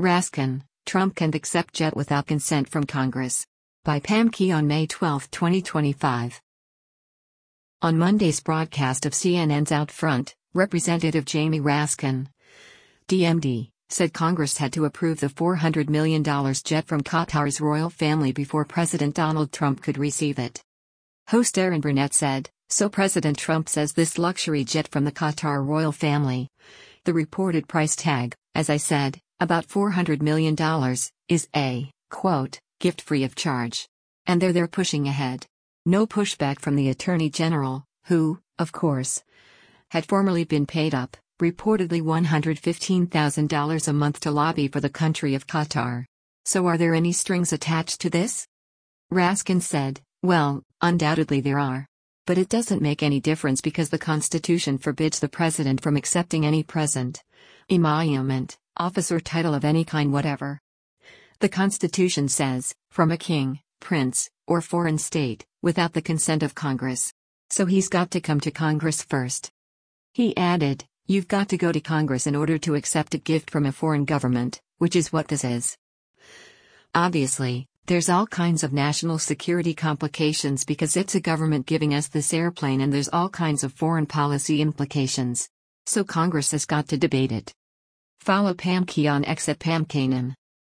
Raskin, Trump can't accept jet without consent from Congress. By Pam Key on May 12, 2025. On Monday's broadcast of CNN's Out Front, Representative Jamie Raskin, DMD, said Congress had to approve the $400 million jet from Qatar's royal family before President Donald Trump could receive it. Host Erin Burnett said, "So President Trump says this luxury jet from the Qatar royal family. The reported price tag, as I said, about $400 million, is a, quote, gift free of charge. And they're pushing ahead." No pushback from the Attorney General, who, of course, had formerly been paid up, reportedly $115,000 a month to lobby for the country of Qatar. So are there any strings attached to this? Raskin said, "Well, undoubtedly there are. But it doesn't make any difference because the Constitution forbids the president from accepting any present, emolument, office or title of any kind whatever. The Constitution says, from a king, prince, or foreign state, without the consent of Congress. So he's got to come to Congress first." He added, "You've got to go to Congress in order to accept a gift from a foreign government, which is what this is. Obviously, there's all kinds of national security complications because it's a government giving us this airplane and there's all kinds of foreign policy implications. So Congress has got to debate it." Follow Pam Key on X at Pam Kanan.